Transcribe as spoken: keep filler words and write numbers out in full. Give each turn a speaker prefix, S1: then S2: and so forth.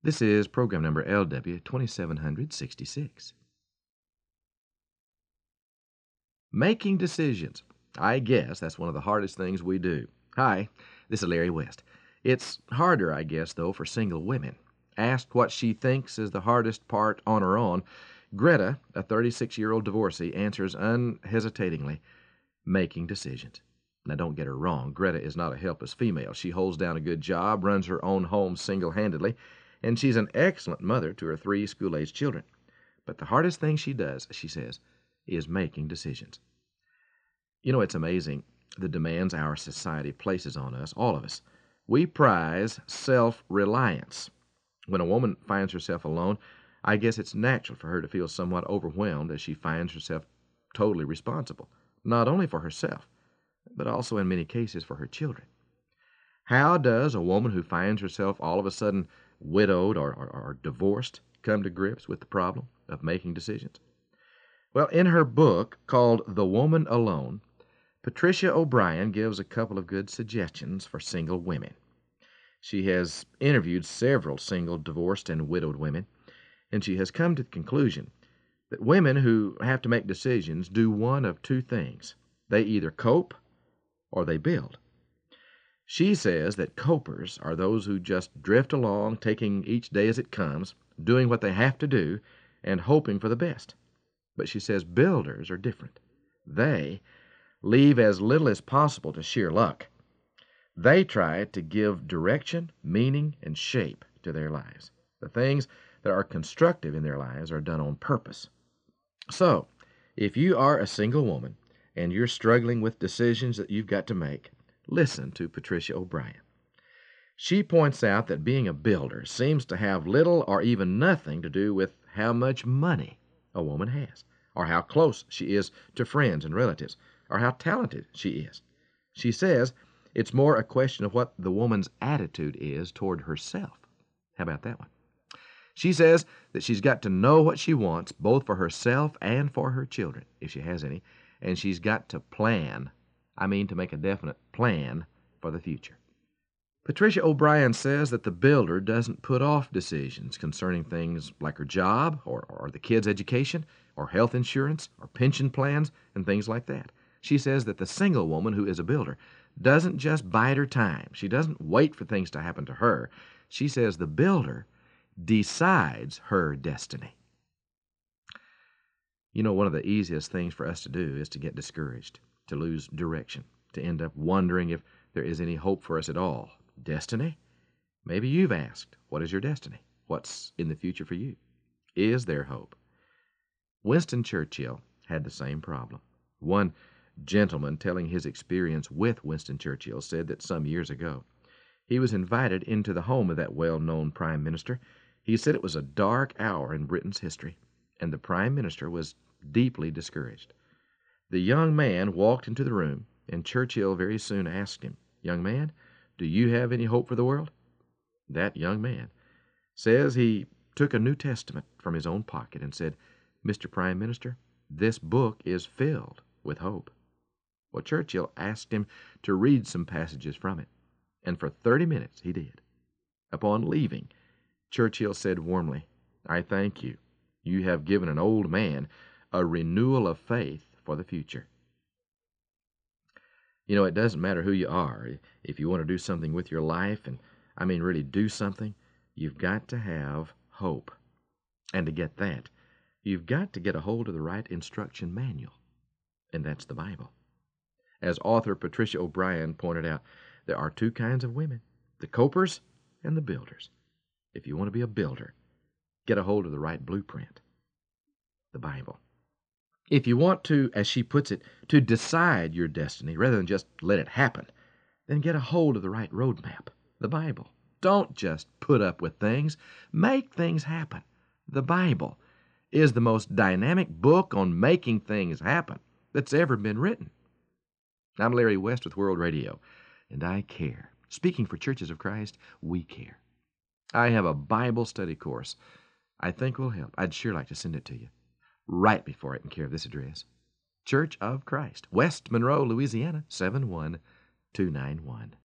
S1: This is program number L W twenty-seven sixty-six. Making decisions. I guess that's one of the hardest things we do. Hi, this is Larry West. It's harder, I guess, though, for single women. Asked what she thinks is the hardest part on her own, Greta, a thirty-six-year-old divorcee, answers unhesitatingly, making decisions. Now, don't get her wrong. Greta is not a helpless female. She holds down a good job, runs her own home single-handedly, and she's an excellent mother to her three school-aged children. But the hardest thing she does, she says, is making decisions. You know, it's amazing the demands our society places on us, all of us. We prize self-reliance. When a woman finds herself alone, I guess it's natural for her to feel somewhat overwhelmed as she finds herself totally responsible, not only for herself, but also in many cases for her children. How does a woman who finds herself all of a sudden widowed or, or, or divorced come to grips with the problem of making decisions? Well, in her book called The Woman Alone, Patricia O'Brien gives a couple of good suggestions for single women. She has interviewed several single, divorced, and widowed women, and she has come to the conclusion that women who have to make decisions do one of two things. They either cope or they build. She says that copers are those who just drift along, taking each day as it comes, doing what they have to do, and hoping for the best. But she says builders are different. They leave as little as possible to sheer luck. They try to give direction, meaning, and shape to their lives. The things that are constructive in their lives are done on purpose. So, if you are a single woman and you're struggling with decisions that you've got to make, listen to Patricia O'Brien. She points out that being a builder seems to have little or even nothing to do with how much money a woman has, or how close she is to friends and relatives, or how talented she is. She says it's more a question of what the woman's attitude is toward herself. How about that one? She says that she's got to know what she wants, both for herself and for her children, if she has any, and she's got to plan, I mean to make a definite plan for the future. Patricia O'Brien says that the builder doesn't put off decisions concerning things like her job, or, or the kids' education, or health insurance, or pension plans, and things like that. She says that the single woman who is a builder doesn't just bide her time. She doesn't wait for things to happen to her. She says the builder decides her destiny. You know, one of the easiest things for us to do is to get discouraged, to lose direction, to end up wondering if there is any hope for us at all. Destiny? Maybe you've asked, what is your destiny? What's in the future for you? Is there hope? Winston Churchill had the same problem. One gentleman telling his experience with Winston Churchill said that some years ago he was invited into the home of that well-known prime minister. He said it was a dark hour in Britain's history, and the prime minister was deeply discouraged. The young man walked into the room, and Churchill very soon asked him, "Young man, do you have any hope for the world?" That young man says he took a New Testament from his own pocket and said, "Mister Prime Minister, this book is filled with hope." Well, Churchill asked him to read some passages from it, and for thirty minutes he did. Upon leaving, Churchill said warmly, "I thank you. You have given an old man a renewal of faith for the future." You know, it doesn't matter who you are. If you want to do something with your life, and I mean really do something, you've got to have hope. And to get that, you've got to get a hold of the right instruction manual, and that's the Bible. As author Patricia O'Brien pointed out, there are two kinds of women, the copers and the builders. If you want to be a builder, get a hold of the right blueprint, the Bible. If you want to, as she puts it, to decide your destiny rather than just let it happen, then get a hold of the right roadmap, the Bible. Don't just put up with things. Make things happen. The Bible is the most dynamic book on making things happen that's ever been written. I'm Larry West with World Radio, and I care. Speaking for Churches of Christ, we care. I have a Bible study course I think will help. I'd sure like to send it to you. Write me for it in care of this address. Church of Christ, West Monroe, Louisiana, seven one two nine one.